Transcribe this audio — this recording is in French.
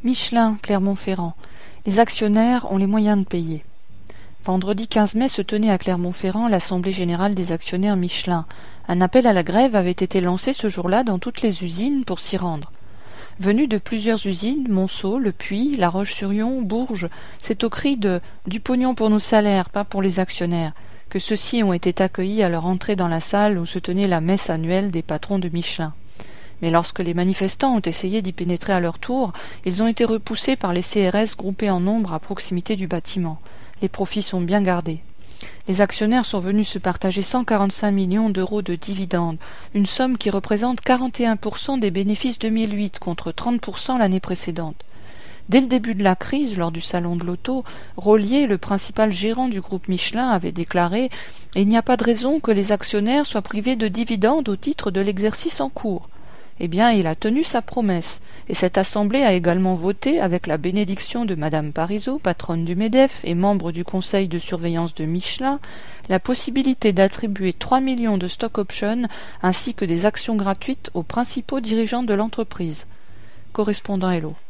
Michelin, Clermont-Ferrand. Les actionnaires ont les moyens de payer. Vendredi 15 mai se tenait à Clermont-Ferrand l'Assemblée générale des actionnaires Michelin. Un appel à la grève avait été lancé ce jour-là dans toutes les usines pour s'y rendre. Venus de plusieurs usines, Monceau, Le Puy, La Roche-sur-Yon, Bourges, c'est au cri de « du pognon pour nos salaires, pas pour les actionnaires » que ceux-ci ont été accueillis à leur entrée dans la salle où se tenait la messe annuelle des patrons de Michelin. Mais lorsque les manifestants ont essayé d'y pénétrer à leur tour, ils ont été repoussés par les CRS groupés en nombre à proximité du bâtiment. Les profits sont bien gardés. Les actionnaires sont venus se partager 145 millions d'euros de dividendes, une somme qui représente 41% des bénéfices 2008 contre 30% l'année précédente. Dès le début de la crise, lors du salon de l'auto, Rollier, le principal gérant du groupe Michelin, avait déclaré « Il n'y a pas de raison que les actionnaires soient privés de dividendes au titre de l'exercice en cours ». Eh bien, il a tenu sa promesse, et cette assemblée a également voté, avec la bénédiction de Madame Parisot, patronne du MEDEF et membre du conseil de surveillance de Michelin, la possibilité d'attribuer 3 millions de stock options ainsi que des actions gratuites aux principaux dirigeants de l'entreprise. Correspondant Hello.